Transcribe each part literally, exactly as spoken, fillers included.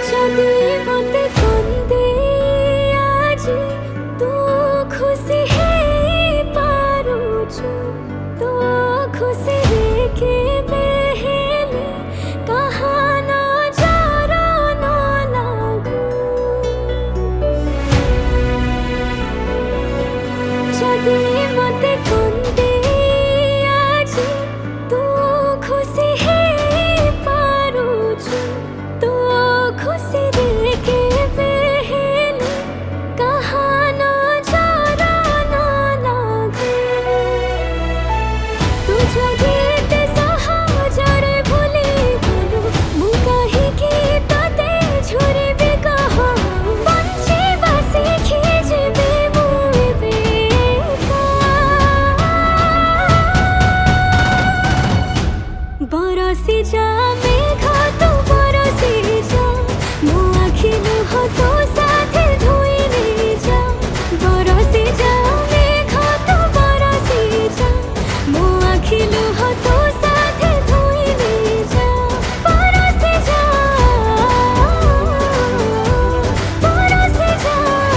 যদি মতে কন্দে আজি তো খুশি হেই পারুଛୁ তো খুশি রেখে বেহেলে কাহা নজর ন লাগু যদি মতে কন্দে আজি তো খুশি হেই পারুଛୁ তো खुशी देखे बेहेले कहा नजर न लागे तू जदि एते सहजरे भूली गलु मु काहिकी तते झुरिबि कह बंचिबा शिखि जिबि मु एबे बरसी जा मेघ तू बरसी जा मो आखि लुह तो साथे धोई नहीं जा बरसी जा मेघ तू बरसी जा मो आखि लुह तो साथे धोई नहीं जा बरसी जा बरसी जा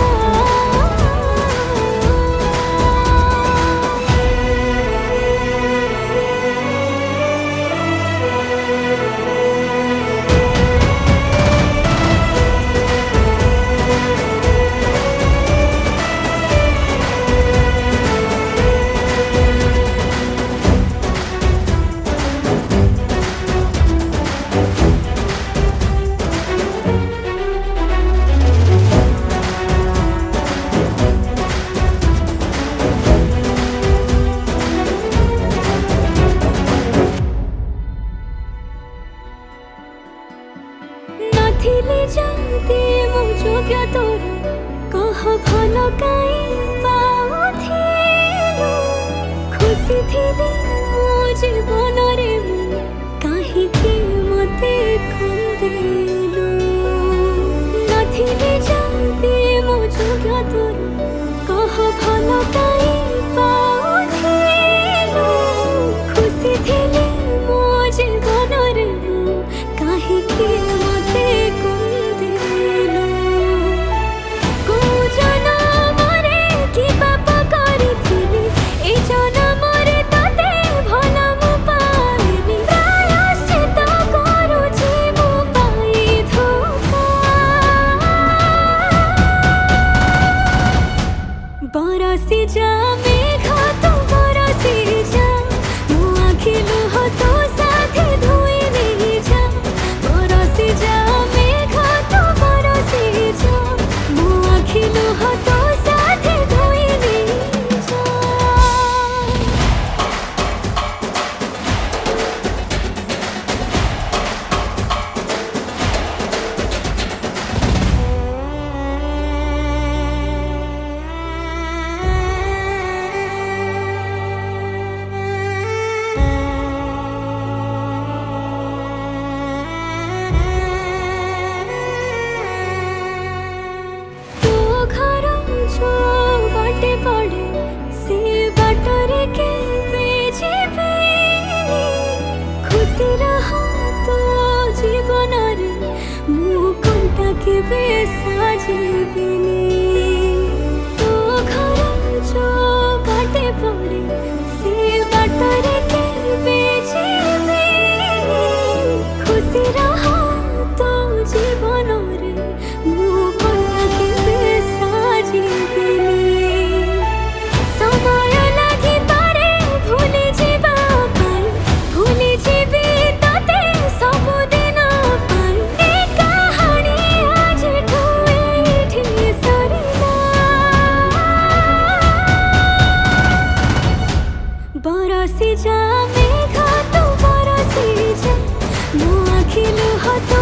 नथिले जाती मो जोग्य तोर कह भल काई पाउथिलु खुशी थिली मो जीवन रे मु काहिकी मते कंदेलु नथिले जाती मो जोग्य तोर कह भल काई पाउथिलु खुशी थिली मो जीवन रे मु काहिकी मते कंदेलु को जनमरे कि पाप करिथिली ए जनमरे तते भल मु पाइली प्रायश्चित करूछि मु पाई धोखा बरसी जा मेघ तू बरसी जा मो आखि लुह तो साथे धोई नहीं जा बरसी जा मेघ तू बरसी जा मो आखि लुह तो साथे धोई नहीं जा तो घर जो बाटे पड़े से बाटरे के बेजिबिनी खुशी रहा तो जीवन रे मु कंटा के बेसाजिबिनी तो घर जो बाटे पड़े से बाटरे के बेजिबिनी खुशी रहा तो जीवन रे मु कंटा के बेसाजिबिनी समय लागि पारे भूली जीवा पाई भूली जीवी तते सबु दिन पाई ए कहानी आज ठुएठी सरिला बरसी जा मेघ तू बरसी जा मो आखि लुह तो